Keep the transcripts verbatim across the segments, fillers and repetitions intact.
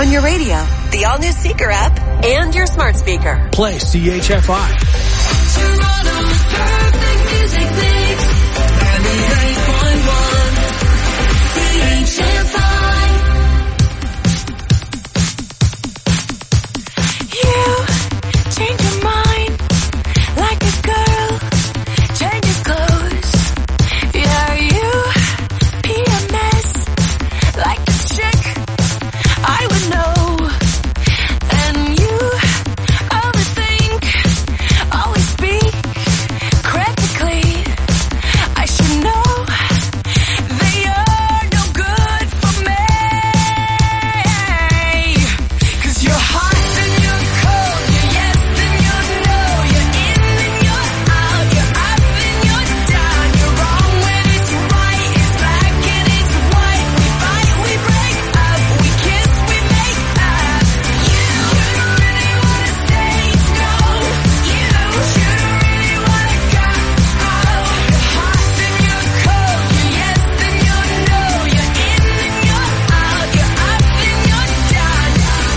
on your radio, the all-new Seeker app, and your smart speaker. Play C H F I. Toronto's perfect music mix. ninety-eight point one C H F I. You change your mind like a girl, change your clothes. Yeah, you P M S like a chick I would know. And you overthink, always speak critically. I should know they are no good for me. 'Cause you're hot and you're cold, you're yes and you're no, you're in and you're out, you're up and you're down, you're wrong when it's right, it's black and it's white. We fight, we break up, we kiss, we make up. You really wanna stay, no, you should really wanna go. You're hot and you're cold, you're yes and you're no, you're in and you're out, you're up and you're down.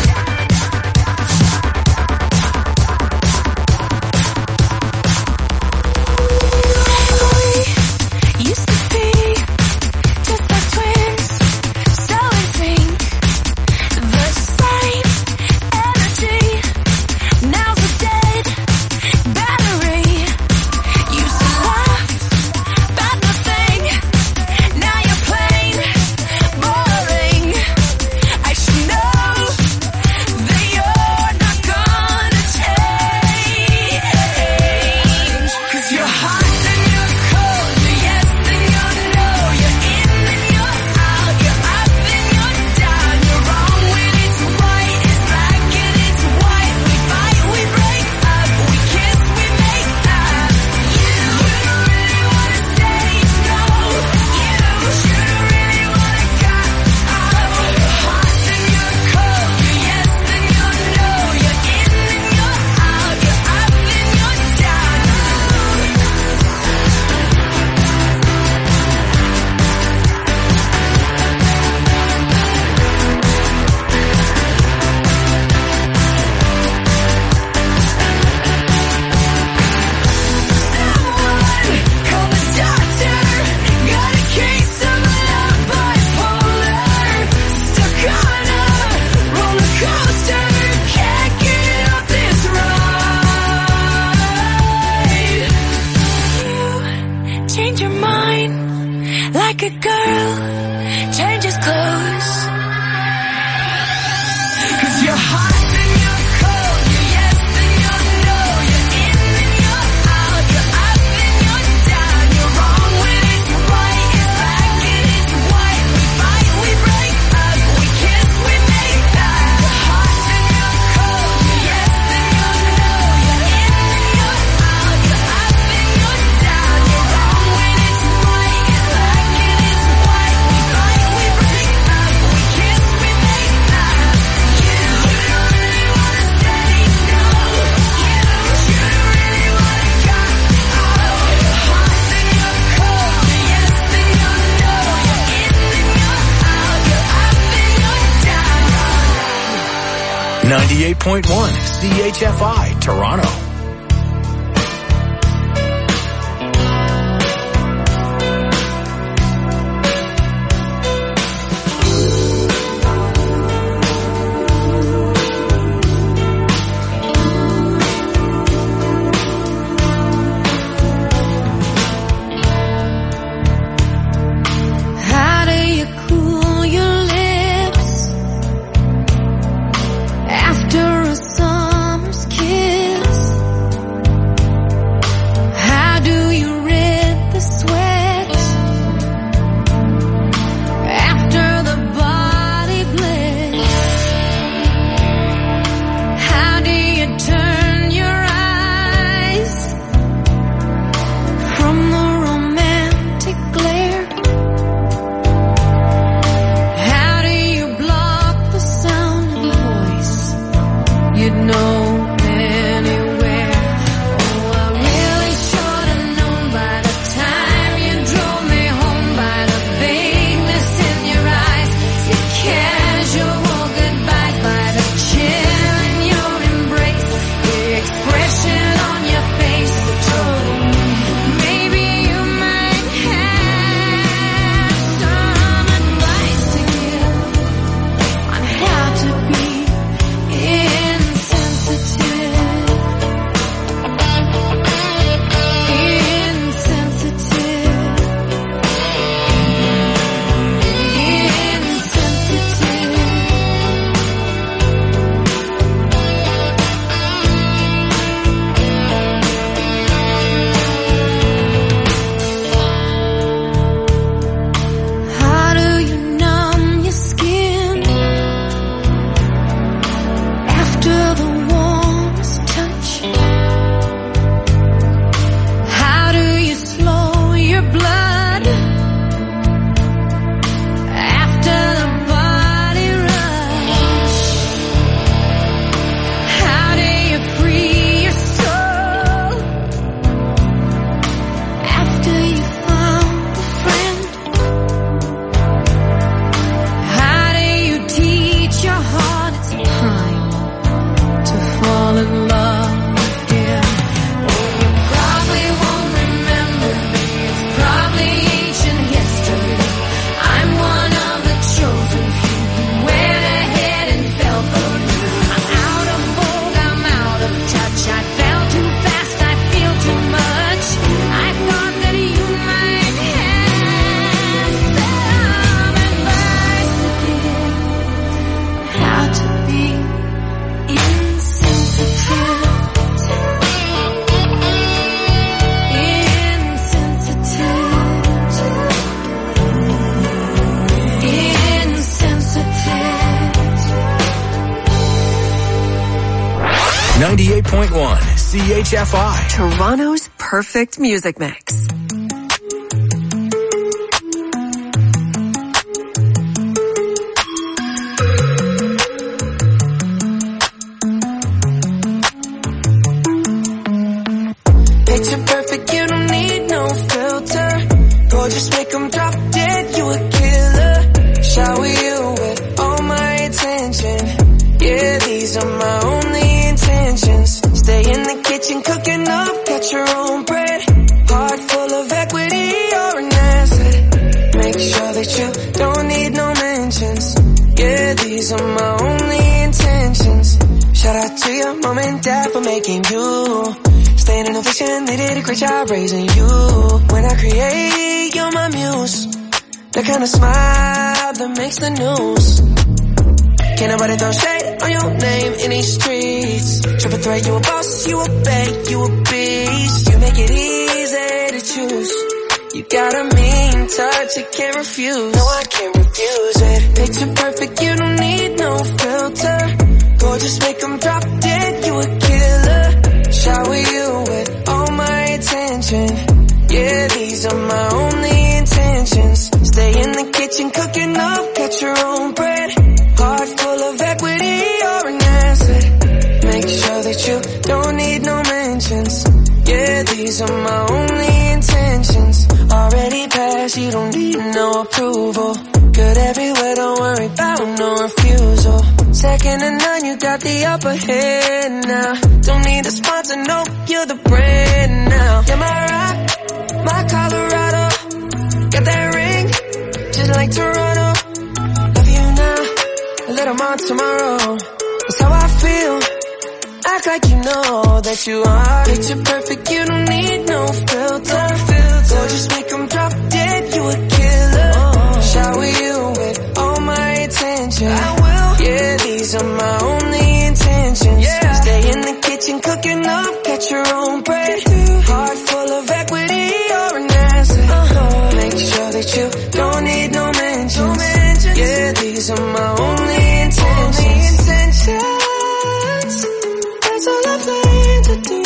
We used to be just like twins, so in sync, the same energy. Now's a dead battery. Used to laugh about nothing, now you're plain boring. I should know that you're not gonna change. 'Cause you're hot and you're cold, you're yes and you're no, you're in and you're out, you're up and you're down, you're wrong when it's right, it's black and it's white. We fight, we break up, we kiss, we make up. You really wanna stay, no, you should really wanna go. You're hot and you're cold, you're yes and you're no, you're in and you're out, you're up and you're down. Someone call the doctor. Got a case of love bipolar. Stuck on a roller coaster. Can't get off this ride. You change your mind like a girl changes clothes. 'Cause you're hot and you're cold, you're yes and you're no, you're in and you're out, you're up and you're down, you're wrong when it's right, it's black and it's white. We fight, we break up, we kiss, we make up. You're hot and you're cold, you're yes and you're no, you're in and you're out, you're up and you're down, you're wrong when it's right, it's black and it's white. We fight, we break up, we kiss, we make up. You really wanna stay, no, you should really wanna go. You're hot and you're cold, you're yes and you're no, you're in and you're out, you're up and you're down. ninety-eight point one C H F I, Toronto. How do you cool your lips after a summer's kiss? ninety-eight point one C H F I. Toronto's perfect music mix. Picture perfect, you don't need no filter. Gorgeous, make 'em drop dead, you a killer. Shower you with all my attention. Yeah, these are my only intentions. Stay in the kitchen cooking up, got your own bread. Heart full of equity, you're an asset. Make sure that you don't need no mentions. Yeah, these are my only intentions. Shout out to your mom and dad for making you. Staying in a vision, they did a great job raising you. When I create, you're my muse. The kind of smile that makes the news. Can't nobody throw shade on your name in these streets. Triple threat, you a boss, you a bank, you a beast. You make it easy to choose. You got a mean touch, you can't refuse. No, I can't refuse it. Picture perfect, you don't need no filter. Gorgeous, make 'em drop dead, you a killer. Shower you with all my attention. Yeah, these are my only intentions. Stay in the kitchen cooking up, got your own bread. Heart full of equity, you're an asset. Make sure that you don't need no mentions. Yeah, these are my only intentions. Already passed, you don't need no approval. Good everywhere, don't worry about no refusal. Second to none, you got the upper hand now. Don't need a sponsor, no, you're the brand now. You're my rock, my Colorado. Got that ring, just like Toronto. Love you now, a little more tomorrow. That's how I feel. Act like you know that you are. Picture perfect, you don't need no filter. So just make 'em drop dead, you a killer. Oh. Shower you with all my attention. I will. Yeah, these are my only intentions. Yeah. Stay in the kitchen cooking up, get your own bread. Heart full of equity, you're an asset. Uh-huh. Make sure that you don't need no mentions. No mentions. Yeah, these are my only intentions. Only intentions. That's all I plan to do.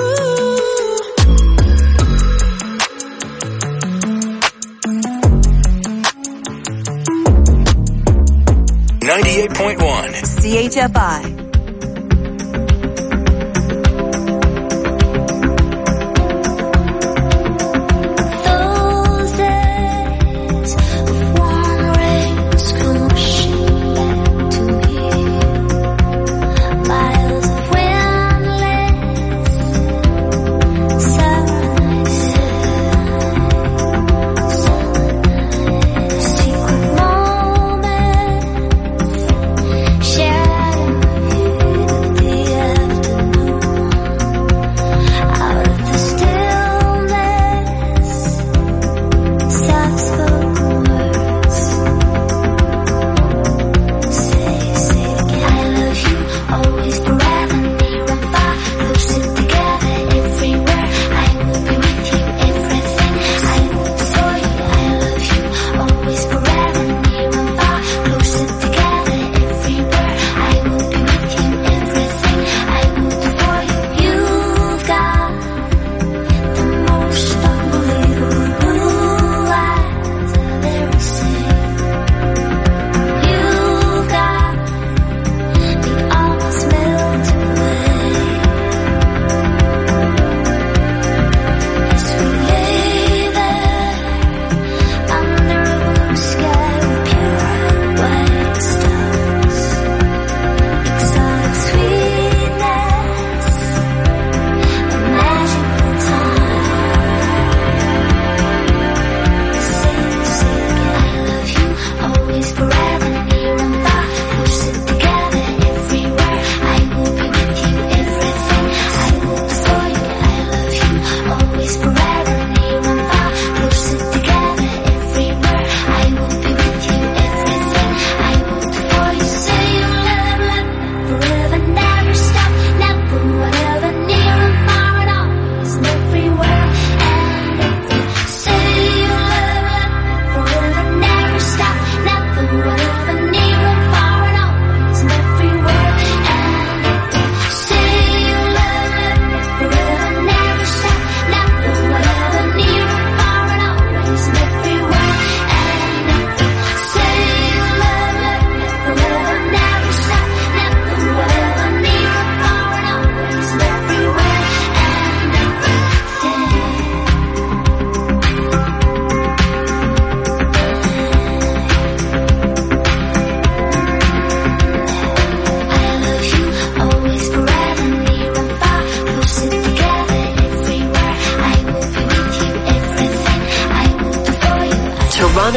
ninety-eight point one C H F I. Shared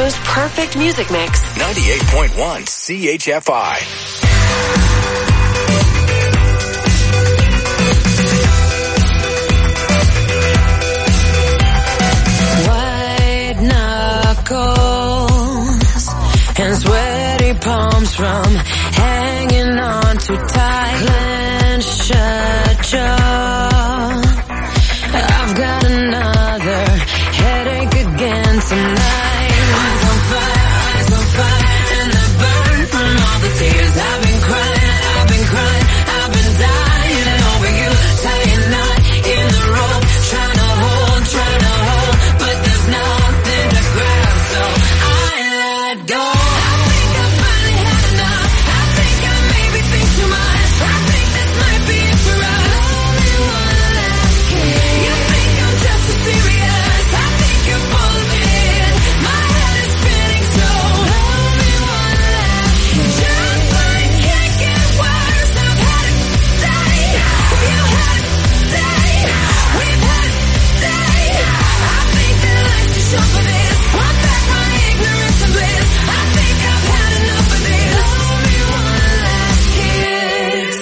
Toronto's perfect music mix. ninety-eight point one C H F I. White knuckles and sweaty palms from hanging on too tight. Clenched shut jaw. I've got another headache again tonight. Eyes on fire, eyes on fire, and the burn from all the tears I've been crying, I've been crying, I've been dying over you, tying knot in the rope, trying to hold, trying to hold, but there's nothing to grab, so I let go. I think I finally had enough. I think I maybe think too much. I think this might be it for us. Only one last kiss. You think I'm just as serious? I think you're full of it. My head is spinning, so only one last kiss. Just like can't get worse. I've had it today. You had it today. We've had it today. I think that life's too short for this. Want back my ignorance and bliss. I think I've had enough of this. Only one last kiss.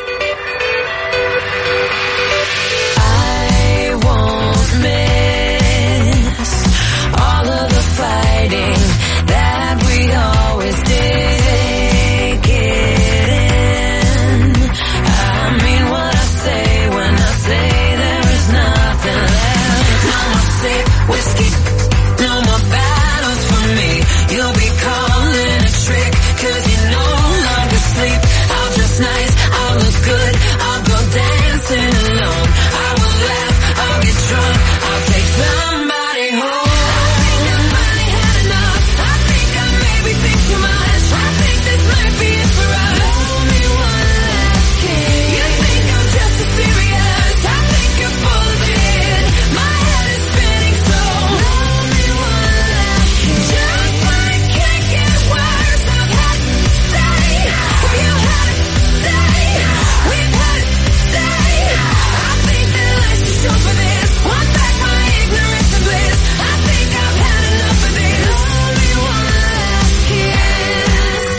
I won't miss all of the fighting that we always did. Take it in. I mean what I say when I say there is nothing left. No more sick whiskey, no more battles for me. You'll be calling a trick, cause you no longer sleep. I'll dress nice, I'll look good, I'll go dancing alone. I will laugh, I'll get drunk, I'll take somebody home. I think I finally had enough. I think I maybe think too much. I think this might be it for us. Only one last kiss. You think I'm just as serious? I think you're full of it. My head is spinning, so only one last kiss. Just like can't get worse. I've had it today. You had it today. We've had it today. I think that life's too short for this. Want back my ignorance and bliss. I think I've had enough of this. Only one last kiss.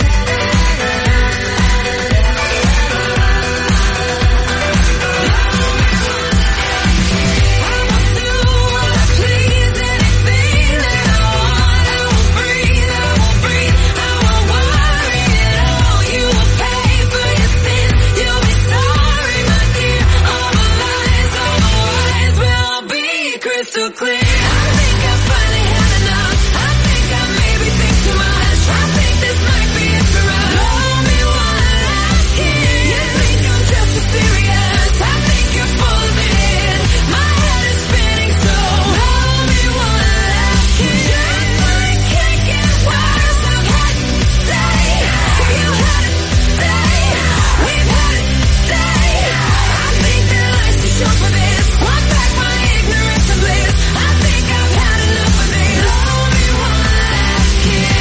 I will do what I please, anything that I want. I will breathe, I will breathe, I will worry at all. You will pay for your sin, you'll be sorry, my dear. All the lies, all the lies will be crystal clear. I think I finally had enough. I think I maybe think too much. I think this might be it for us. Only one last kiss. You think I'm just as serious? I think you're full of it. My head is spinning, so only one last kiss. Just like can't get worse. I've had it today. You had it today. We've had it today. I think that life's too short for this. Want back my ignorance and bliss. I think I've had enough of this. Only one last kiss.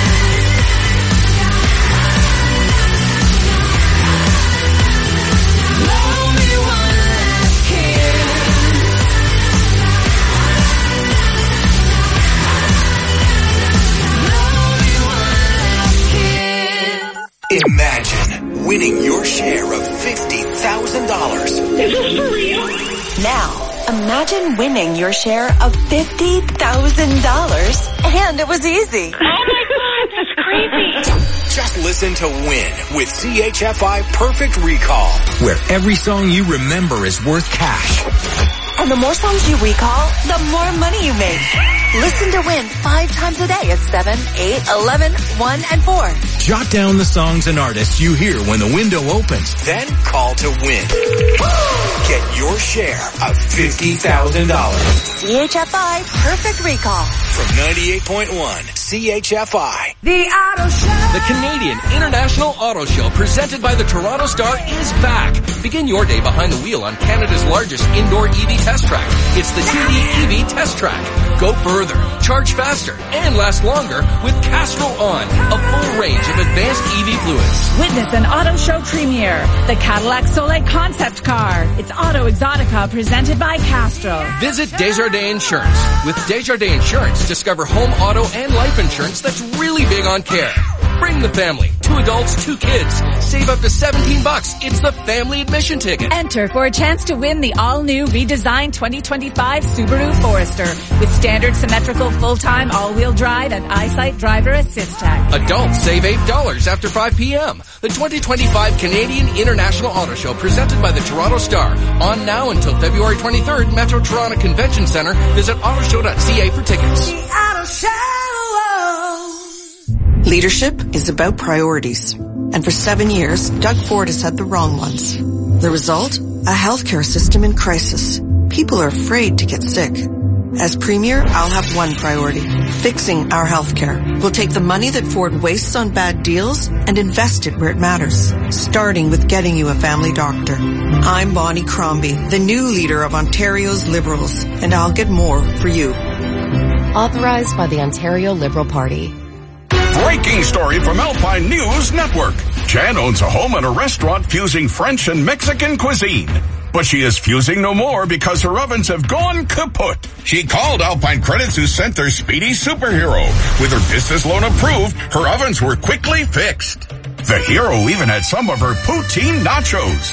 Only one last kiss. Only one last kiss. Imagine winning your share of fifty thousand dollars. Now, imagine winning your share of fifty thousand dollars. And it was easy. Just listen to Win with C H F I Perfect Recall, where every song you remember is worth cash. And the more songs you recall, the more money you make. Listen to Win five times a day at seven, eight, eleven, one, and four. Jot down the songs and artists you hear when the window opens. Then call to win. Get your share of fifty thousand dollars. C H F I Perfect Recall. From ninety-eight point one C H F I. The Auto Show. The Canadian International Auto Show presented by the Toronto Star is back. Begin your day behind the wheel on Canada's largest indoor E V test track. It's the T D E V Test Track. Go further, charge faster, and last longer with Castrol On, a full range of advanced E V fluids. Witness an auto show premiere, the Cadillac Soleil concept car. It's Auto Exotica presented by Castrol. Visit Desjardins Insurance. With Desjardins Insurance, discover home, auto, and life insurance that's really big on care. Bring the family. Two adults, two kids. Save up to seventeen bucks. It's the family admission ticket. Enter for a chance to win the all-new redesigned twenty twenty-five Subaru Forester with standard symmetrical full-time all-wheel drive and EyeSight driver assist tech. Adults save eight dollars after five p.m. The twenty twenty-five Canadian International Auto Show presented by the Toronto Star. On now until February twenty-third, Metro Toronto Convention Centre. Visit autoshow dot c a for tickets. The Auto Show. Leadership is about priorities. And for seven years, Doug Ford has had the wrong ones. The result? A healthcare system in crisis. People are afraid to get sick. As Premier, I'll have one priority. Fixing our healthcare. We'll take the money that Ford wastes on bad deals and invest it where it matters. Starting with getting you a family doctor. I'm Bonnie Crombie, the new leader of Ontario's Liberals. And I'll get more for you. Authorized by the Ontario Liberal Party. Breaking story from Alpine News Network. Jan owns a home and a restaurant fusing French and Mexican cuisine. But she is fusing no more because her ovens have gone kaput. She called Alpine Credits, who sent their speedy superhero. With her business loan approved, her ovens were quickly fixed. The hero even had some of her poutine nachos.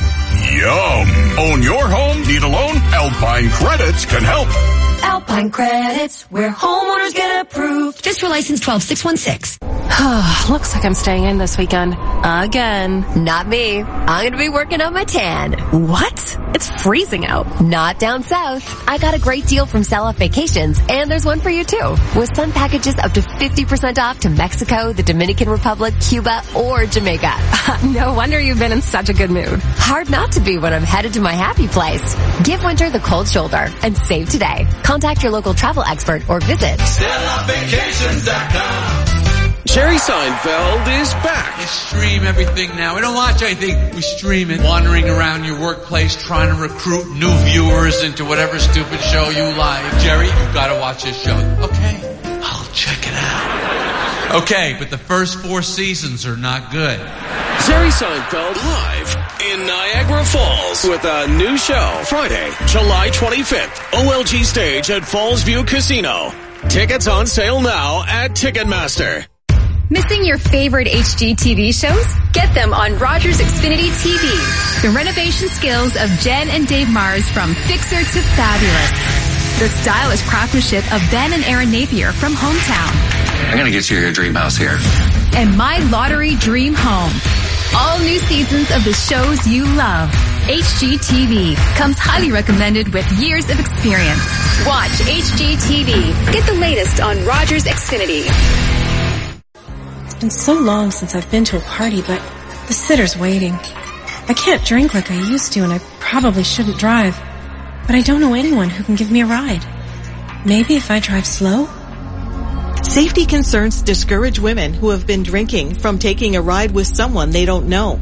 Yum! Own your home? Need a loan? Alpine Credits can help. Alpine Credits, where homeowners get approved. Just for license twelve six one six. Looks like I'm staying in this weekend. Again. Not me. I'm going to be working on my tan. What? It's freezing out. Not down south. I got a great deal from Sell Off Vacations, and there's one for you too. With sun packages up to fifty percent off to Mexico, the Dominican Republic, Cuba, or Jamaica. No wonder you've been in such a good mood. Hard not to be when I'm headed to my happy place. Give winter the cold shoulder and save today. Contact your local travel expert or visit sell off vacations dot com. Jerry Seinfeld is back. You stream everything now. We don't watch anything. We stream it. Wandering around your workplace trying to recruit new viewers into whatever stupid show you like. Jerry, you've got to watch this show. Okay, I'll check it out. Okay, but the first four seasons are not good. Jerry Seinfeld live in Niagara Falls with a new show Friday, July twenty-fifth. O L G stage at Falls View Casino. Tickets on sale now at Ticketmaster. Missing your favorite H G T V shows? Get them on Rogers Xfinity T V. The renovation skills of Jen and Dave Mars from Fixer to Fabulous. The stylish craftsmanship of Ben and Aaron Napier from Hometown. I'm gonna get you your dream house here. And My Lottery Dream Home. All new seasons of the shows you love. H G T V comes highly recommended with years of experience. Watch H G T V. Get the latest on Rogers Xfinity. It's been so long since I've been to a party, but the sitter's waiting. I can't drink like I used to, and I probably shouldn't drive. But I don't know anyone who can give me a ride. Maybe if I drive slow? Safety concerns discourage women who have been drinking from taking a ride with someone they don't know.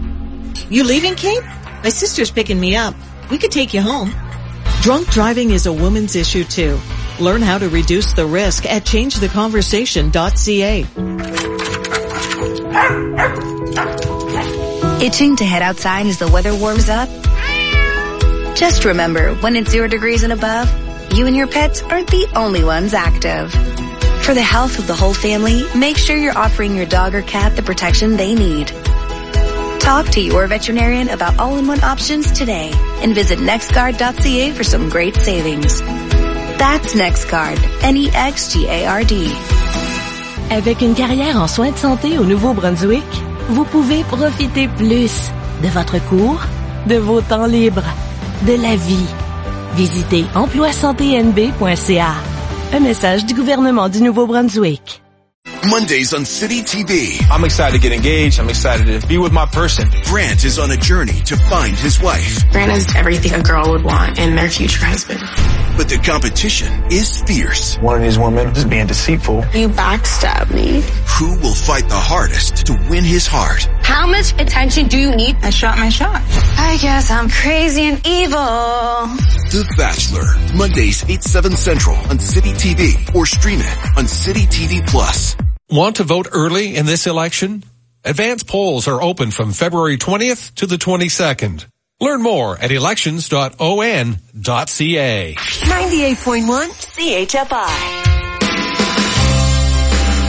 You leaving, Kate? My sister's picking me up. We could take you home. Drunk driving is a woman's issue too. Learn how to reduce the risk at change the conversation dot c a. Itching to head outside as the weather warms up? Just remember, when it's zero degrees and above, you and your pets aren't the only ones active. For the health of the whole family, make sure you're offering your dog or cat the protection they need. Talk to your veterinarian about all-in-one options today and visit nextguard dot c a for some great savings. That's NextGuard, N E X G A R D. Avec une carrière en soins de santé au Nouveau-Brunswick, vous pouvez profiter plus de votre cours, de vos temps libres, de la vie. Visitez emploi santé n b point c a. Un message du gouvernement du Nouveau-Brunswick. Mondays on City T V. I'm excited to get engaged. I'm excited to be with my person. Grant is on a journey to find his wife. Grant is everything a girl would want in their future husband. But the competition is fierce. One of these women is being deceitful. You backstabbed me. Who will fight the hardest to win his heart? How much attention do you need? I shot my shot. I guess I'm crazy and evil. The Bachelor. Mondays eight, seven Central on City T V or stream it on City T V Plus. Want to vote early in this election? Advance polls are open from February twentieth to the twenty-second. Learn more at elections dot o n dot c a. ninety-eight point one C H F I.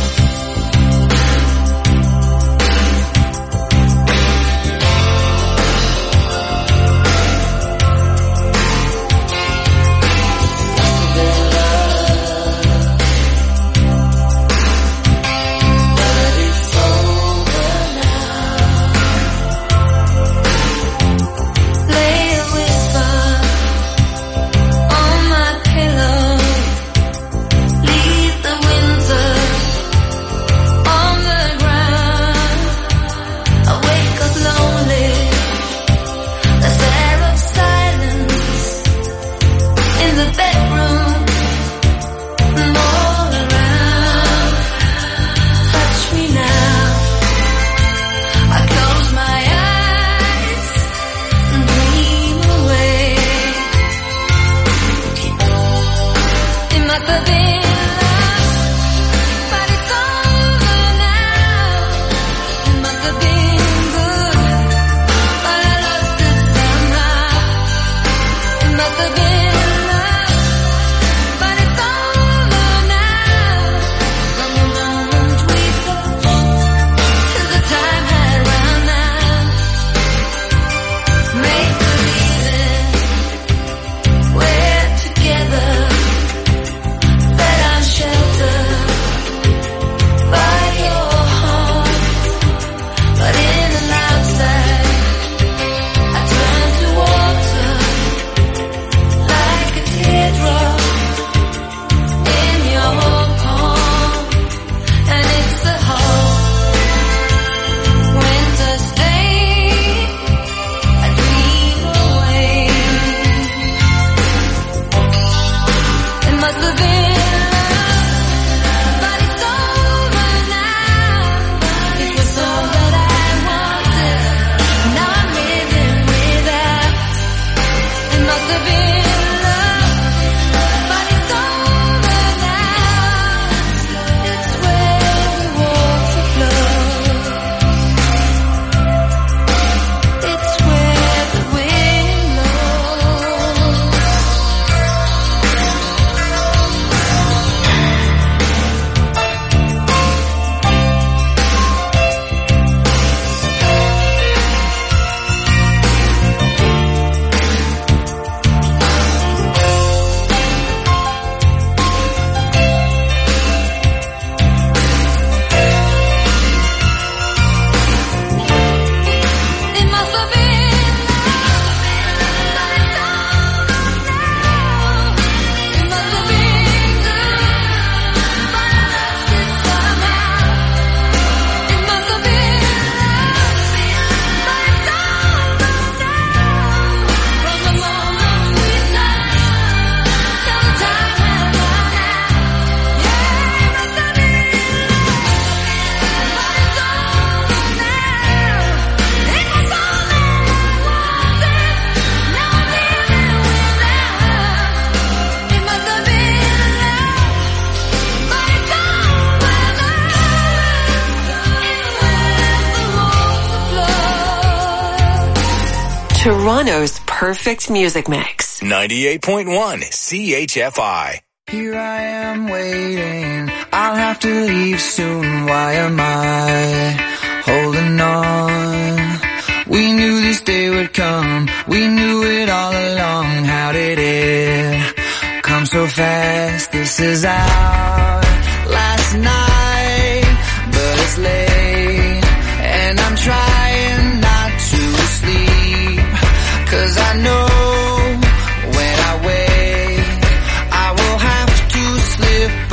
Toronto's perfect music mix. ninety-eight point one C H F I. Here I am waiting, I'll have to leave soon, why am I holding on? We knew this day would come, we knew it all along, how did it come so fast? This is our last night, but it's late, and I'm trying not to sleep, 'cause I know when I wake, I will have to slip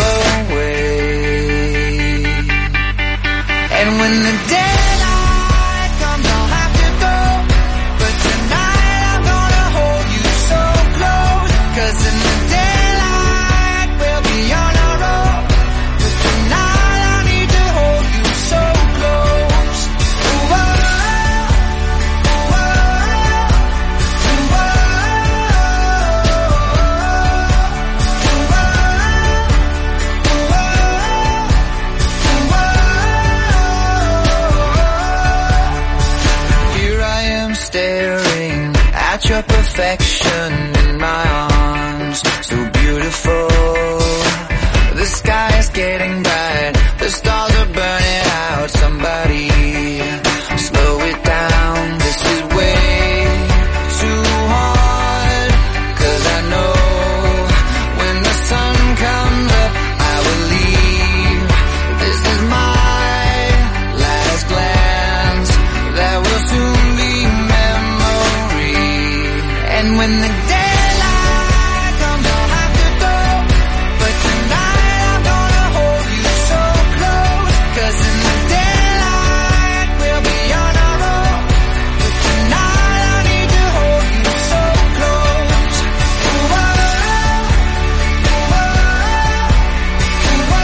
away. And when the daylight comes, I'll have to go, but tonight I'm gonna hold you so close, 'cause in the daylight we'll be on our own, but tonight I need to hold you so close. Ooh, oh, ooh, oh, ooh, oh, here I am staring at your perfection in my arms, so beautiful. The sky is getting bright, the stars are burning out. Somebody slow it down, this is way too hard, 'cause I know when the sun comes up I will leave. This is my last glance, that will soon be memory. And when the daylight comes I'll have to go, but tonight I'm gonna hold you so close, 'cause in the daylight we'll be on our own, but tonight I need to hold you so close. Ooh, oh, ooh, oh, ooh, oh, ooh,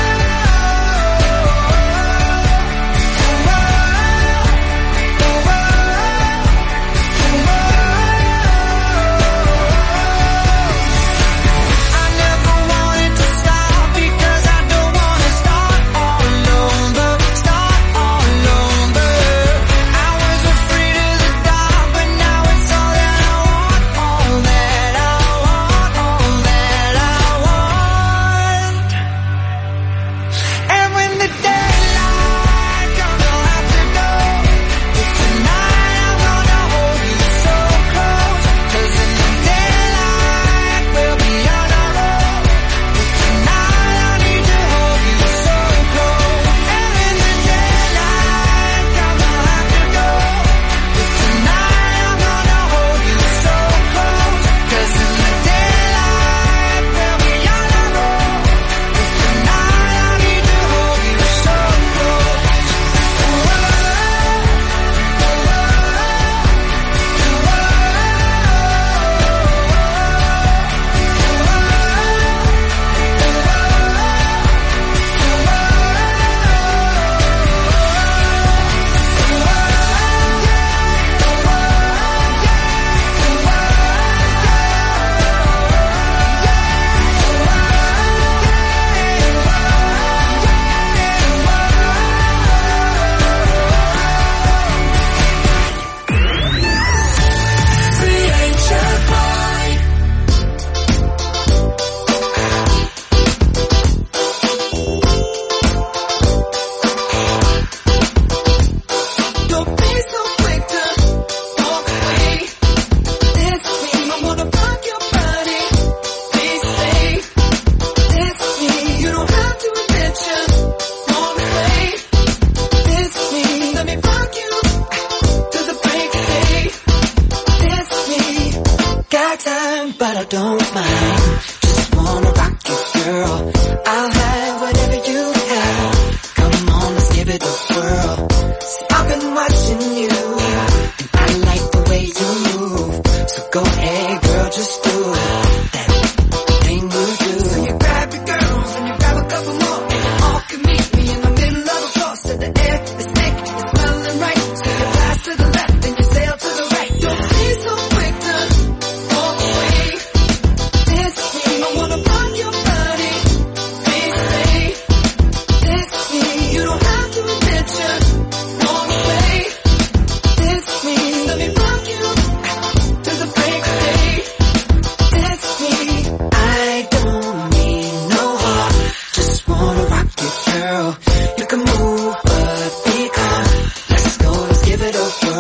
I never wanted to stop, because I don't wanna start all over, start all over. I was afraid of the dark, but now it's all that I want, all that I want, all that I want. And when the daylight comes I'll have to go, but tonight I'm gonna hold you so close, 'cause in the daylight we'll be on our own, but tonight I need to hold you so close. And when the daylight comes I'll have to go, but tonight I'm gonna hold you so close, 'cause in the daylight we'll be on our own, but tonight I need to hold you so close. Ooh, oh, don't be so quick to walk away. This me, I wanna rock your body. Please stay. This me, you don't have to admit you wanna play. This me, let me rock you to the break of day. This me, got time but I don't mind. Just wanna rock you, girl. I'll have whatever you have. Come on, let's give it a whirl. See, I've been watching you, and I like the way you move. So go ahead, girl, just do that thing you do. So you grab your girls and you grab a couple more, and you all can meet me in the middle of the floor. So the air is thick, it's smelling right. So you pass to the left and you sail to the right. Don't be so quick to walk away. This me,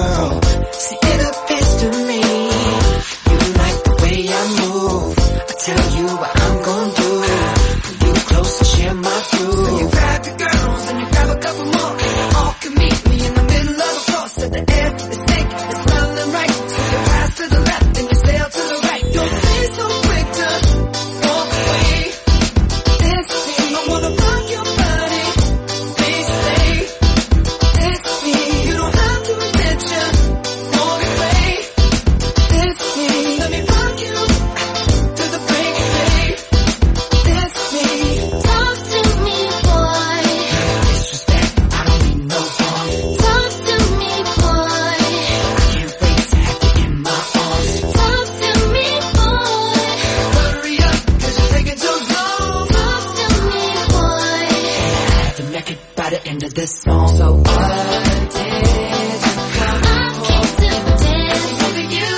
girl. See, it appears to me you like the way I move. I tell you what I'm gonna do. Pull you close and share my groove. So you grab your girls and you grab a couple more. You all can meet me in the middle of the floor. So the air is thick, it's smelling right. So you pass to the left and you sail to the right. Don't be so quick to walk away. Dance with me, I wanna rock your body. Please stay. Dance with me, you don't have to attention. Walk away. Dance with me, let me rock you to the break of day. Dance with me. Talk to me, boy. Disrespect, I don't mean no harm. Talk to me, boy. I can't wait to have you in my arms. Talk to me, boy. Hurry up, cause you're taking too long. Talk to me, boy. I have to make it by the end of this song. So what did you come I came to dance with you.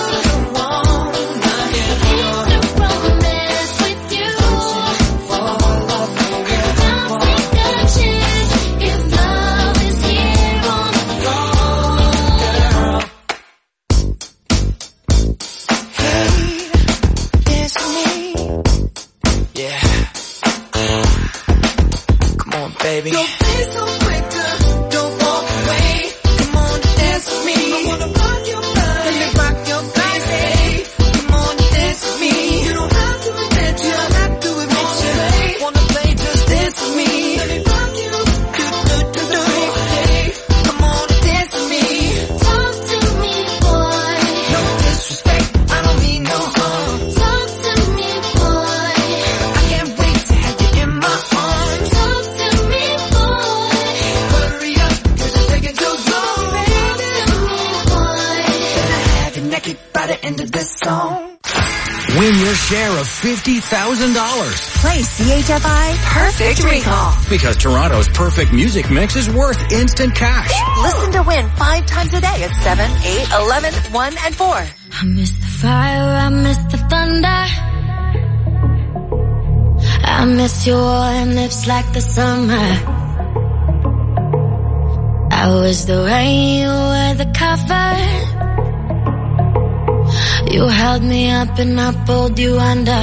Came to romance with you. Don't take a chance if love is here on the floor. Hey, it's me. Yeah. Come on, baby. Don't be so quick to don't walk away. Come on, dance with me. I wanna rock your body. Let me rock your body. Come on, dance with me. You don't have to admit you. You don't have to admit you. Wanna play, just dance with me. Let me rock you. Do, do, do, do. Hey, come on, dance with me. Talk to me, boy. No disrespect, I don't mean no harm. Talk to me, boy. I can't wait to have you in my arms. Talk to me, boy. Hurry up, cause you're taking too long, baby. Talk to me, boy. Better have you naked by the end of this song. Win your share of fifty thousand dollars. Play C H F I Perfect Recall. Because Toronto's perfect music mix is worth instant cash. Listen to win five times a day at seven, eight, eleven, one, and four. I miss the fire, I miss the thunder. I miss your warm lips like the summer. I was the rain, you were the cover. You held me up and I pulled you under.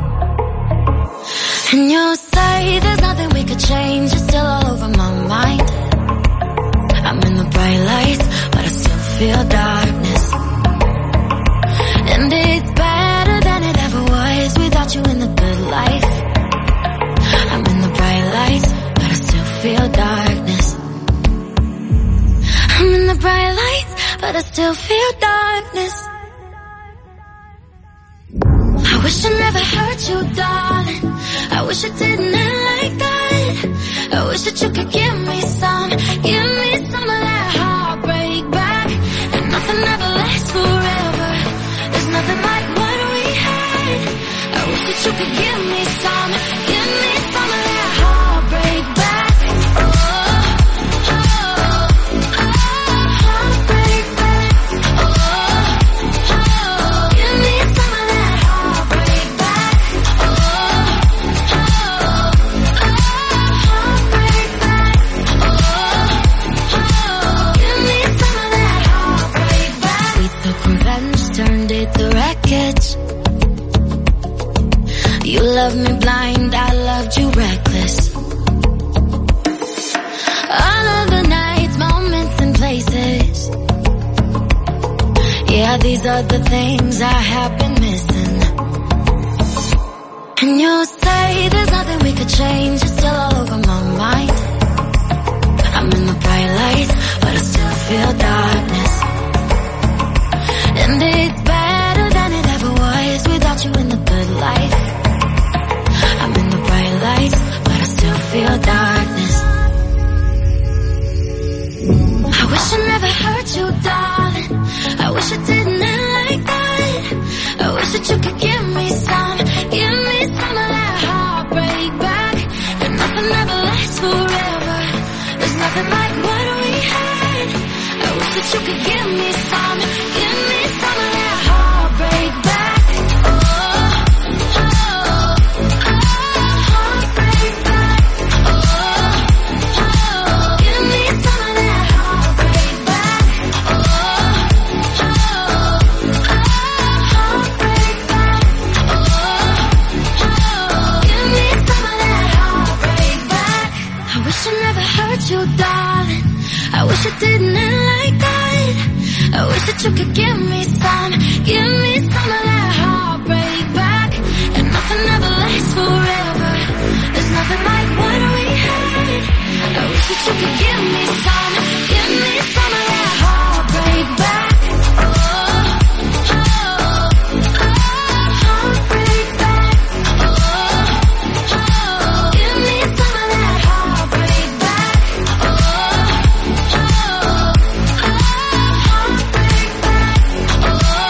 And you say there's nothing we could change, you're still all over my mind. I'm in the bright lights, but I still feel darkness. And it's better than it ever was without you in the good life. I'm in the bright lights, but I still feel darkness. I'm in the bright lights, but I still feel darkness. I wish I never hurt you, darling. I wish I didn't end like that. I wish that you could give me some, give me some of that heartbreak back. And nothing ever lasts forever. There's nothing like what we had. I wish that you could give me some, give me some of that heartbreak back. Oh, oh, oh, heartbreak back. Oh, oh, give me some of that heartbreak back. Oh, oh, oh, heartbreak back. Oh, oh, give me some of that heartbreak back. We took revenge, turned it to wreckage. You loved me blind, I loved you reckless. All of the nights, moments and places. Yeah, these are the things I have been missing. And you say there's nothing we could change, you're still all over my mind. I'm in the bright lights, but I still feel darkness. And it's better than it ever was without you in the good life. I'm in the bright lights, but I still feel darkness. I wish I never hurt you, darling. I wish I didn't end like that. I wish that you could give me some, give me some of that heartbreak back. And nothing ever lasts forever. There's nothing like what we had. I wish that you could give me some, give me some of that heartbreak back. Oh, oh, oh, heartbreak back. Oh, oh, give me some of that heartbreak back. Oh, wish you didn't like that. I wish that you could give me some, give me some of that heartbreak back. And nothing ever lasts forever. There's nothing like what we had. I wish that you could give me some, give me some of that heartbreak back. Oh, oh, oh, heartbreak back. Oh, oh, give me some of that heartbreak back. Oh, oh, oh, heartbreak back. Oh,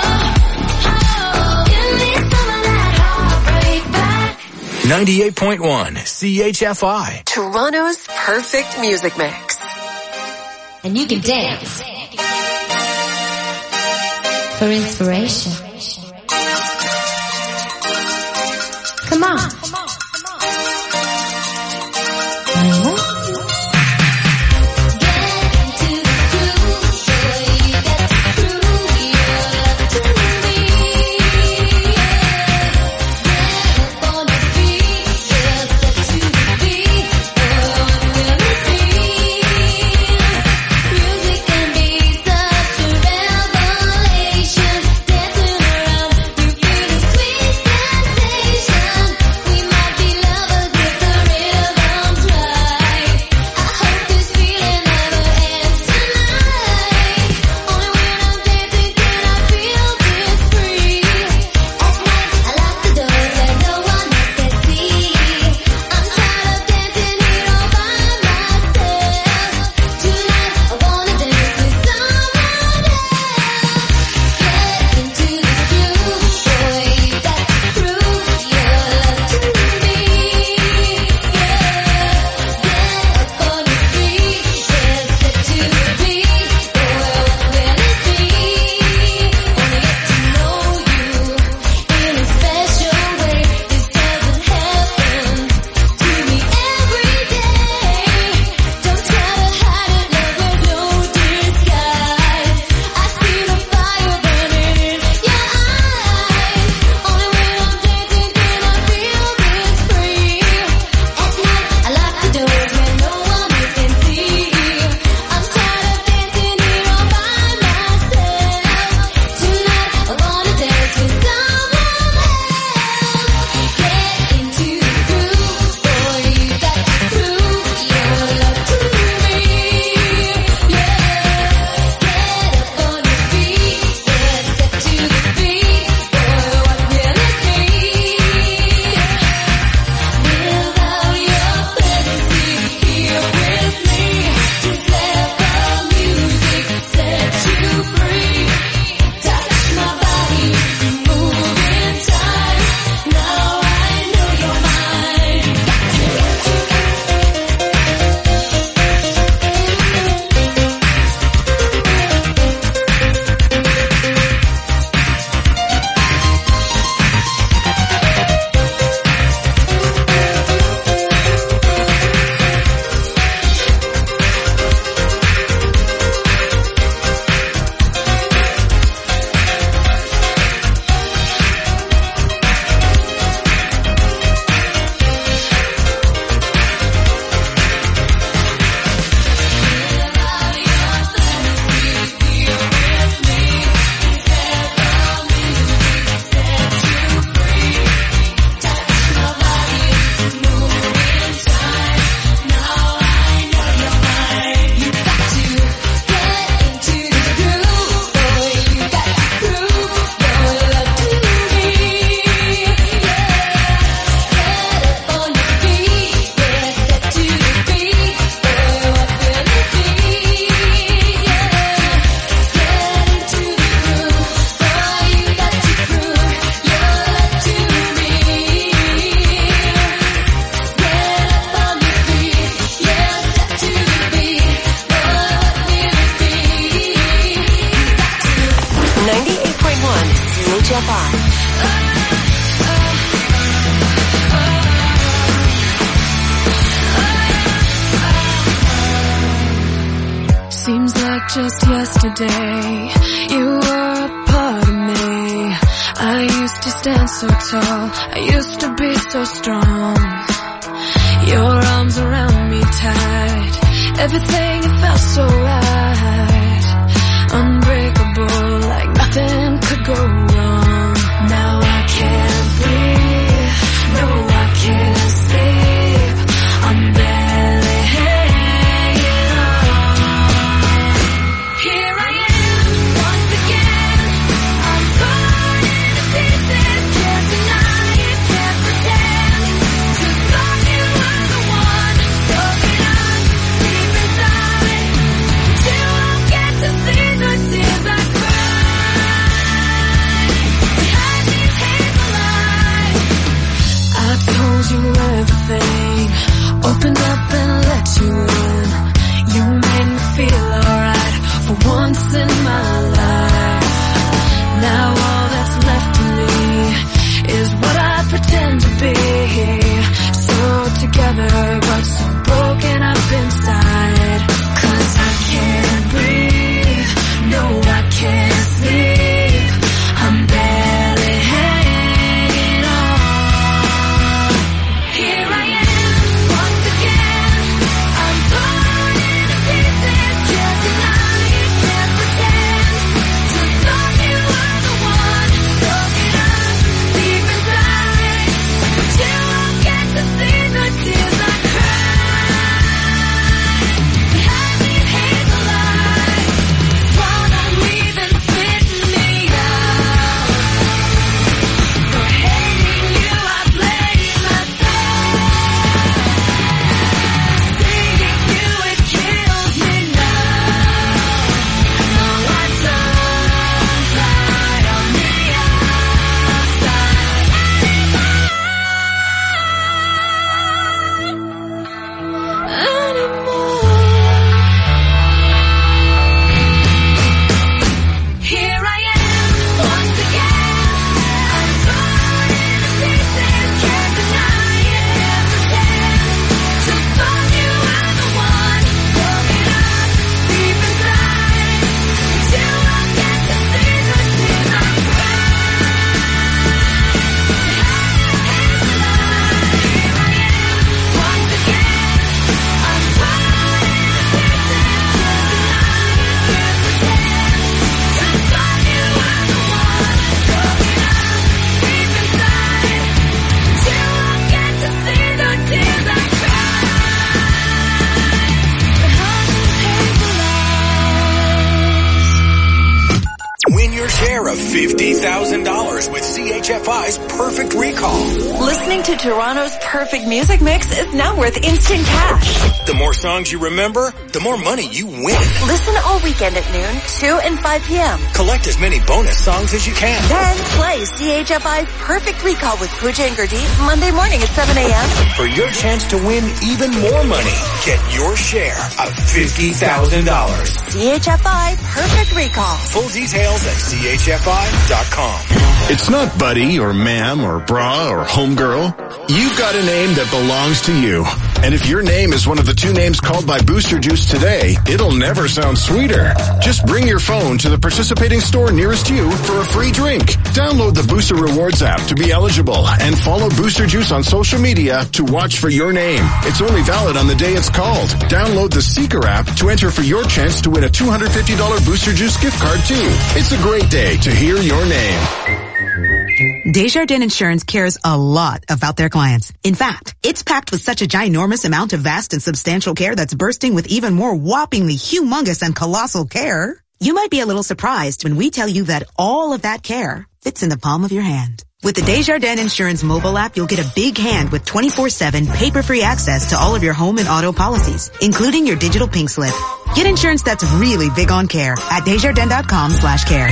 oh, give me some of that heartbreak back. ninety-eight point one C H F I. Toronto's perfect music mix. And you can dance for inspiration. Come on. Seems like just yesterday you were a part of me. I used to stand so tall, I used to be so strong. Your arms around me tight, Everything it felt so right, unbreakable, like nothing could go wrong. Now I can't breathe, no I can't sleep, I'm barely hanging on. Here I am, once again, I'm torn into pieces, can't deny it, can't pretend, just thought you were the one, broken up deep inside, but you won't get to see the tears I cry, behind these hazel eyes. I told you everything, opened up and let you in, you made me feel alright, for once in my life. Now all that's left of me is what I pretend to be, so together but so broken up inside. Cause I can't breathe, no I can't sleep, I'm barely hanging on. Here I am, once again, I'm torn into pieces, can't deny it, can't pretend, just thought you were the one, broken up deep inside, but you won't get to see the tears I cry, behind these hazel eyes. Swallow me then spit me out, for hating you I blame myself, seeing you it kills me now. No I don't lie on the outside anymore. Here I am, once again, I'm torn into pieces, can't deny it, can't pretend, just thought you were the one, broken up deep inside, but you won't get to see the tears I cry, behind these hazel eyes. Here I am, once again, I'm torn into pieces, can't deny it, can't pretend, just thought you were the one, broken up deep inside, but you won't get to see the tears I cry, behind these hazel eyes. Win your share of fifty thousand dollars with C H F I's Perfect Recall. Listening to Toronto's perfect music mix is now worth instant cash. The more songs you remember, the more money you win. Listen all weekend at noon, two and five p.m. Collect as many bonus songs as you can. Then play C H F I's Perfect Recall with Pooja and Gurdeep Monday morning at seven a.m. For your chance to win even more money, get your share of fifty thousand dollars. C H F I Perfect Recall. Full details at C H F I dot com. It's not buddy or ma'am or bra or homegirl. You've got a name that belongs to you. And if your name is one of the two names called by Booster Juice today, it'll never sound sweeter. Just bring your phone to the participating store nearest you for a free drink. Download the Booster Rewards app to be eligible and follow Booster Juice on social media to watch for your name. It's only valid on the day it's called. Download the Seeker app to enter for your chance to win a two hundred fifty dollars Booster Juice gift card too. It's a great day to hear your name. Desjardins Insurance cares a lot about their clients. In fact, it's packed with such a ginormous amount of vast and substantial care that's bursting with even more whoppingly humongous and colossal care. You might be a little surprised when we tell you that all of that care fits in the palm of your hand. With the Desjardins Insurance mobile app, you'll get a big hand with twenty-four seven paper-free access to all of your home and auto policies, including your digital pink slip. Get insurance that's really big on care at Desjardins.com slash care.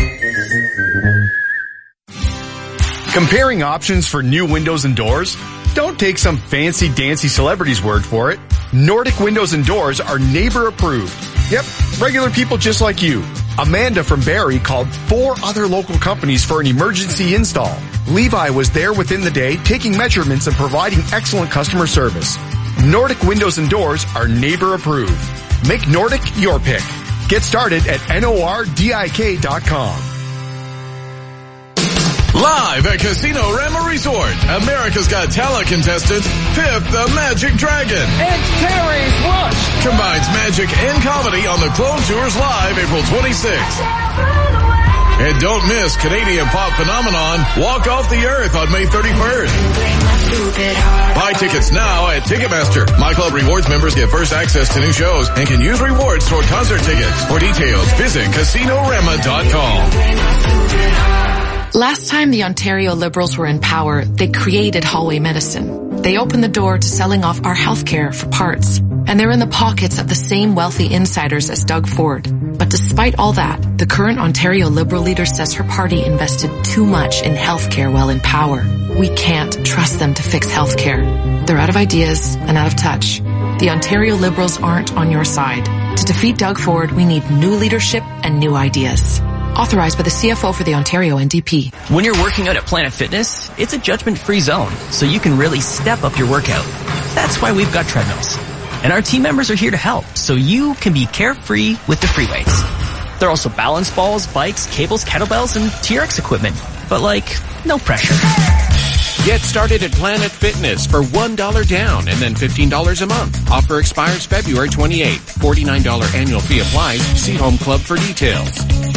Comparing options for new windows and doors? Don't take some fancy-dancy celebrity's word for it. Nordic Windows and Doors are neighbor-approved. Yep, regular people just like you. Amanda from Barrie called four other local companies for an emergency install. Levi was there within the day, taking measurements and providing excellent customer service. Nordic Windows and Doors are neighbor-approved. Make Nordic your pick. Get started at N O R D I K dot com. Live at Casino Rama Resort, America's Got Talent contestant Pip the Magic Dragon. It's Terry's Rush. Combines magic and comedy on the Clone Tours Live April twenty-sixth. And don't miss Canadian pop phenomenon Walk Off the Earth on May thirty-first. Buy tickets now at Ticketmaster. My Club Rewards members get first access to new shows and can use rewards toward concert tickets. For details, visit casino rama dot com. Last time the Ontario Liberals were in power, they created hallway medicine. They opened the door to selling off our healthcare for parts. And they're in the pockets of the same wealthy insiders as Doug Ford. But despite all that, the current Ontario Liberal leader says her party invested too much in healthcare while in power. We can't trust them to fix healthcare. They're out of ideas and out of touch. The Ontario Liberals aren't on your side. To defeat Doug Ford, we need new leadership and new ideas. Authorized by the C F O for the Ontario N D P. When you're working out at Planet Fitness, it's a judgment-free zone, so you can really step up your workout. That's why we've got treadmills. And our team members are here to help, so you can be carefree with the free weights. There are also balance balls, bikes, cables, kettlebells, and T R X equipment. But like, no pressure. Get started at Planet Fitness for one dollar down and then fifteen dollars a month. Offer expires February twenty-eighth. forty-nine dollars annual fee applies. See Home Club for details.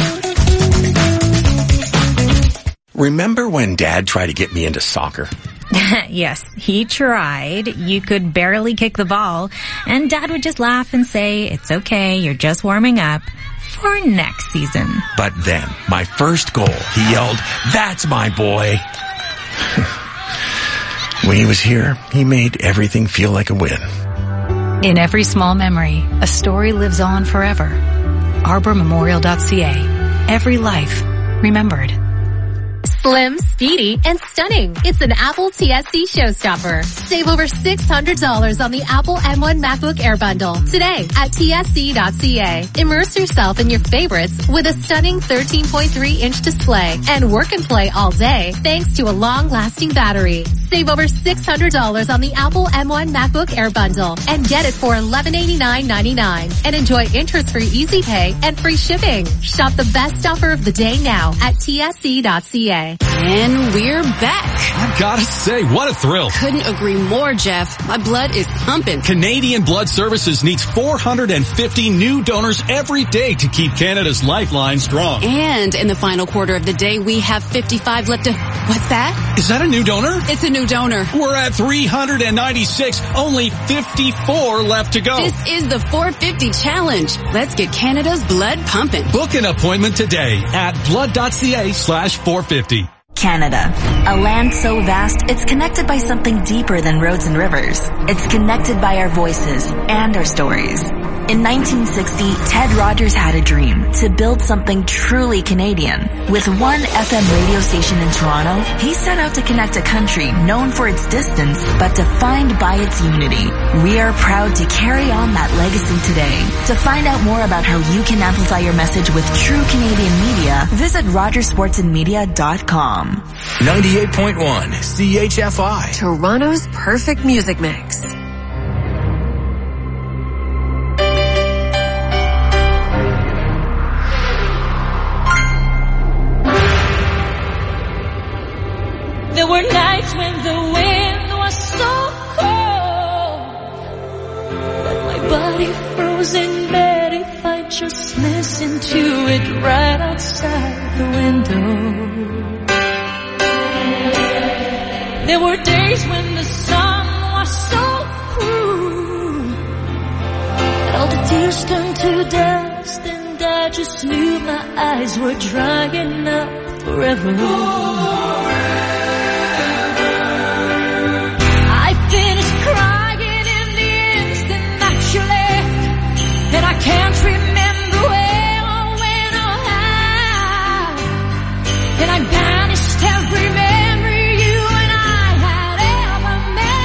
Remember when Dad tried to get me into soccer? Yes, he tried. You could barely kick the ball, and Dad would just laugh and say, "It's okay, you're just warming up for next season." But then, my first goal, he yelled, "That's my boy!" When he was here, he made everything feel like a win. In every small memory, a story lives on forever. arbor memorial dot c a. Every life remembered. Slim, speedy, and stunning. It's an Apple T S C showstopper. Save over six hundred dollars on the Apple M one MacBook Air bundle today at T S C dot C A. Immerse yourself in your favorites with a stunning thirteen point three inch display and work and play all day thanks to a long-lasting battery. Save over six hundred dollars on the Apple M one MacBook Air bundle and get it for eleven eighty-nine ninety-nine and enjoy interest-free easy pay and free shipping. Shop the best offer of the day now at T S C dot C A. And we're back. I've got to say, what a thrill. Couldn't agree more, Jeff. My blood is pumping. Canadian Blood Services needs four hundred fifty new donors every day to keep Canada's lifeline strong. And in the final quarter of the day, we have fifty-five left to... What's that? Is that a new donor? It's a new donor. We're at three hundred ninety-six, only fifty-four left to go. This is the four fifty challenge. Let's get Canada's blood pumping. Book an appointment today at blood dot c a slash four fifty. Canada, a land so vast it's connected by something deeper than roads and rivers. It's connected by our voices and our stories. In nineteen sixty, Ted Rogers had a dream to build something truly Canadian. With one F M radio station in Toronto, he set out to connect a country known for its distance but defined by its unity. We are proud to carry on that legacy today. To find out more about how you can amplify your message with true Canadian media, visit rogers sports and media dot com. ninety-eight point one C H F I. Toronto's perfect music mix. There were nights when the wind was so cold that my body froze in bed if I just listened to it right outside the window. There were days when the sun was so cruel, all the tears turned to dust, and I just knew my eyes were drying up forever. And I can't remember where or when or how. And I banished every memory you and I had ever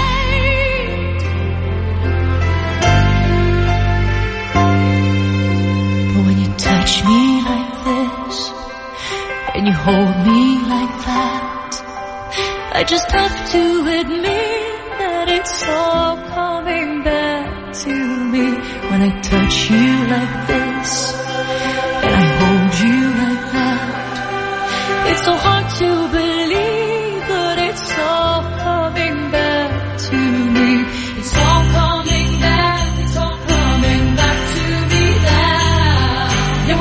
made. But when you touch me like this, and you hold me like that, I just have to admit that it's all coming back to me. When I touch you like this, and I hold you like that, it's so hard to believe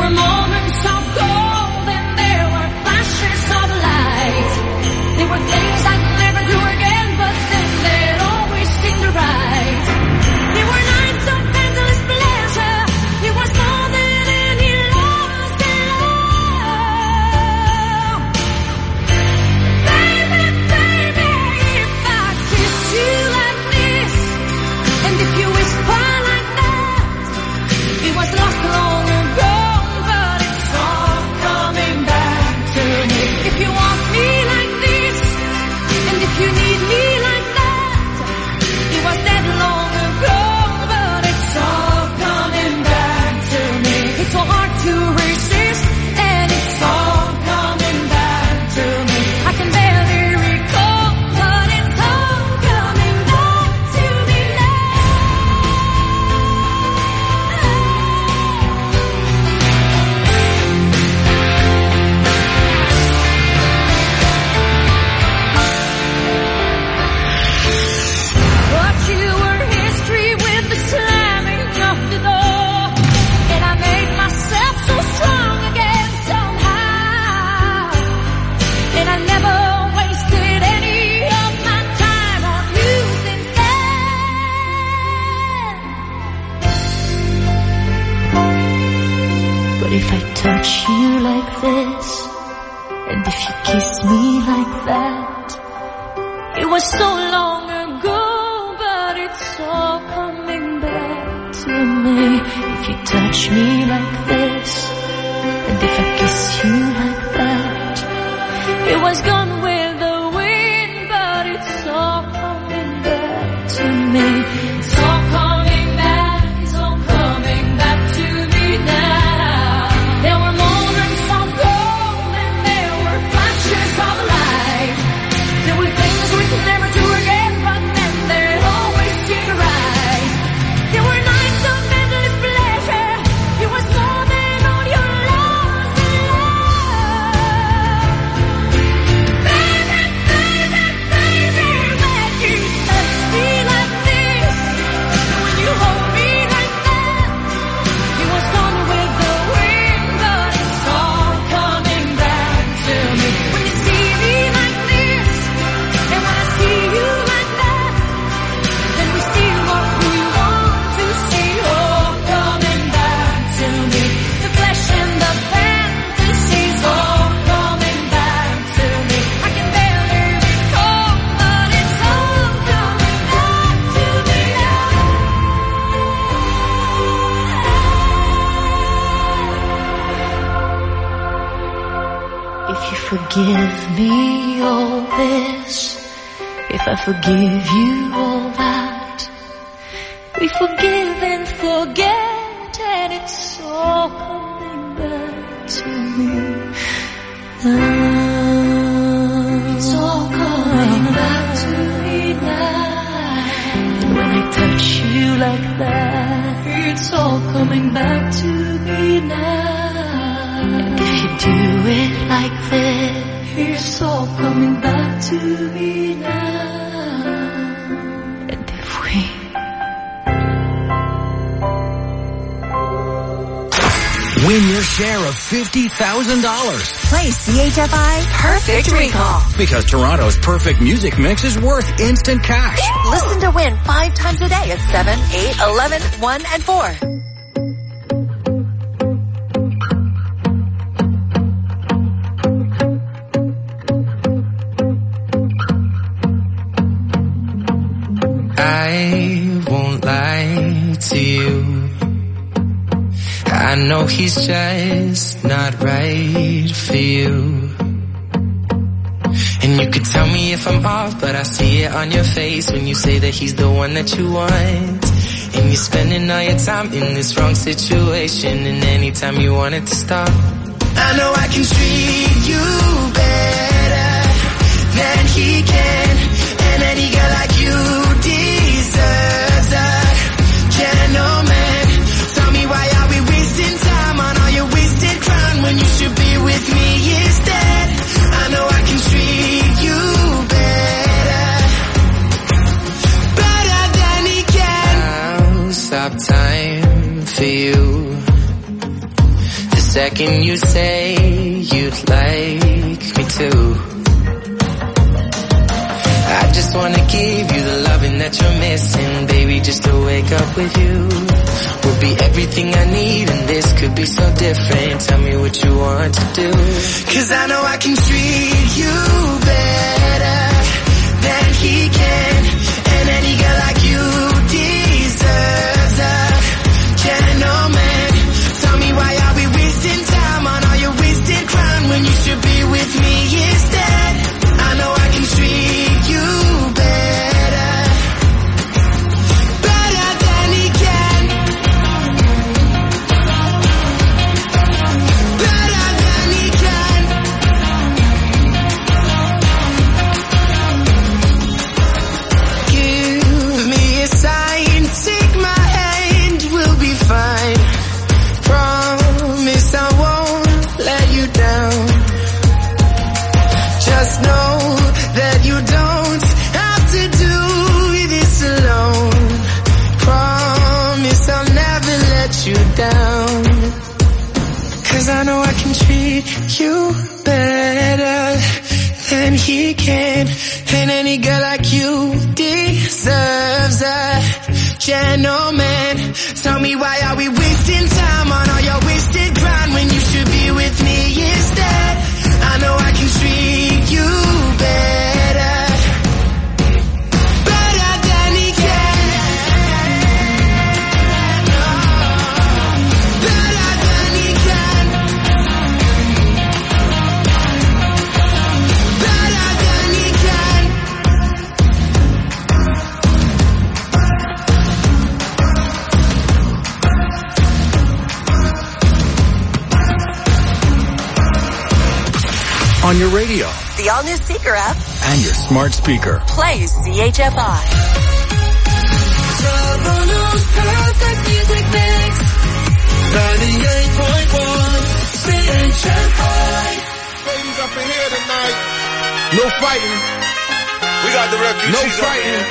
were moments of gold and there were flashes of light. There were things I'd never do again, but then they'd always seem to right. There were nights of endless pleasure. It was more than any lost in love. Baby, baby, if I kiss you like this, and if you whisper like that, it was lost long ago, but it's all coming back to me. If you want me like this, and if you need me like that, it was dead long ago, but it's all coming back to me. It's so hard to resist, and it's all coming back to me. I can barely recall, but it's all coming back to me But you were history with the slamming of the door, and I made myself so strong again somehow. And I never wasted any of my time on you since then. But if I touch you like this, and if you kiss me like that, it was so long ago, but it's all coming back to me. If you touch me like this, and if I kiss you like that, it was gone with the wind, but it's all coming back to me. It's all coming back, it's all coming back to me now. There were moments of gold and there were flashes of light. There were things we could never do again, but then they'd always seem right. There were nights of endless pleasure. It was more than all your lost in love. Baby, baby, baby, when you touch me like this, when you hold me like that, it was gone with the wind, but it's all coming back to me. When you see me like this, and when I see you like that, then we see what we want to see, all coming back to me. The flesh and the fantasies, all coming back to me. I can barely recall, but it's all coming back to me now. If you forgive me all this, if I forgive you all that, we forgive and forget, and it's all coming back to me now. It's all coming back to me now. And when I touch you like that, it's all coming back to me now. And if you do it like this, it's all coming back to me now. And if we Win your share of fifty thousand dollars. Play C H F I Perfect Recall. Because Toronto's perfect music mix is worth instant cash. Listen to win five times a day at seven, eight, eleven, one, and four. I won't lie to you. I know he's just not right for you. And you could tell me if I'm off, but I see it on your face when you say that he's the one that you want. And you're spending all your time in this wrong situation, and anytime you want it to stop, I know I can treat you better than he can. And any girl like you deserves a gentleman. Tell me, why are we wasting time on all your wasted crime when you should be with me instead? I know I can treat you better, better than he can. I'll stop time for you. This second you say you'd like me too. I just wanna give you the loving that you're missing, baby, just to wake up with you will be everything I need, and this could be so different. Tell me what you want to do, 'cause I know I can treat you better than he can, and any girl like you deserves a gentleman. Tell me, why are we wasting time on all your wasted crime when you should be with me instead? I know I can treat you better, better than he can, better than he can. Give me a sign, take my hand, we'll be fine. Promise I won't let you down. Just know that you don't have to do this alone. Promise I'll never let you down, 'cause I know I can treat you better than he can, and any girl like you deserves a gentleman. Tell me, why are we wasting time on all your wasted grind when you should be with me instead? I know I can treat you better, better than he can, better than he can, better than he can. On your radio, The all-new Seeker app, and your smart speaker. plays C H F I. Toronto's perfect music mix, ninety-eight point one C H F I. Ladies up in here tonight. No fighting. We got the refugees. No fighting.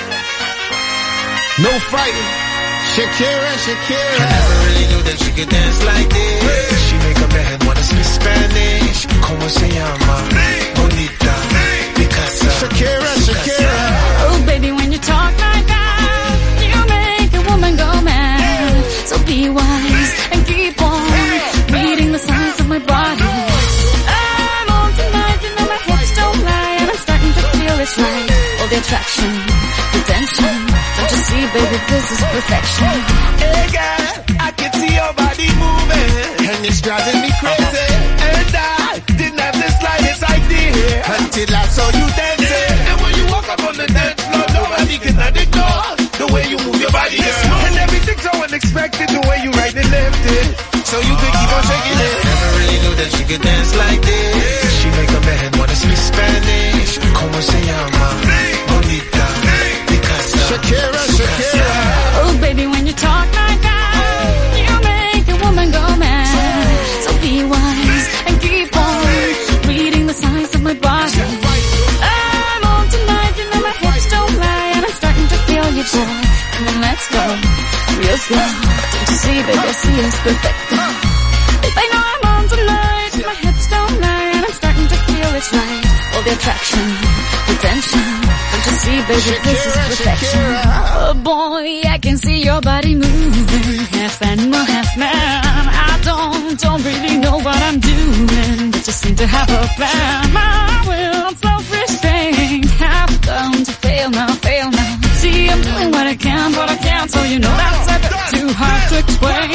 No fighting. Shakira, Shakira. I never really knew that she could dance like this. She make a man wanna speak Spanish. Como se llama? Bonita. Picasa. Shakira, Shakira. Oh, baby, when you talk like that, you make a woman go mad. So be wise and keep on reading the signs of my body. I'm on tonight, you know my hips don't lie, and I'm starting to feel it's right. All the attraction, the tension. Don't you see, baby, this is perfection. Hey, girl, I can see your body moving, and it's driving me crazy. And I didn't have the slightest idea until I saw you dancing. And when you walk up on the dance floor, nobody can ignore the way you move your body, girl. And everything's so unexpected, the way you right and left it, so you can keep on shaking it. Never really knew that she could dance like this. She make a man wanna speak Spanish. Como se llama? Bonita. Picasa. Shakira, Shakira. Oh, baby, when you talk like that, you make a woman go mad. So be wise and keep on reading the signs of my body. I'm on tonight, you know my hips don't lie, and I'm starting to feel you, boy. Come on, let's go real slow. Don't you see, baby, I see it's perfect. They know I'm on tonight, my hips don't lie, and I'm starting to feel it's right. All the attraction, the tension. Don't you see, baby, this is perfection. Oh boy, I can see your body moving, half animal, half man. I don't, don't really know what I'm doing, but just seem to have a plan. My will, self-restraint, have come to fail now, fail now. See, I'm doing what I can, but I can't, so you know that's a bit too hard to explain.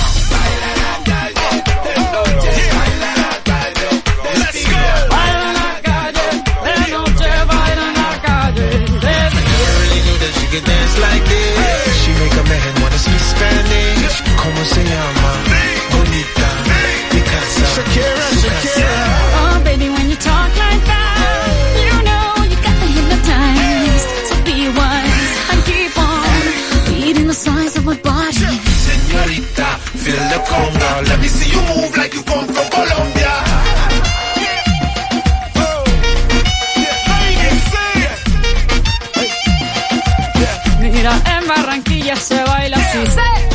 Can dance like this. She make a man wanna speak Spanish. Como se llama? Bonita. Picasa. Shakira, Shakira. Oh, baby, when you talk like that, you know you got me hypnotized. So be wise and keep on reading the signs of my body. Señorita, feel the conga. Let me see you move like you come from Colombia. Mira, en Barranquilla se baila así.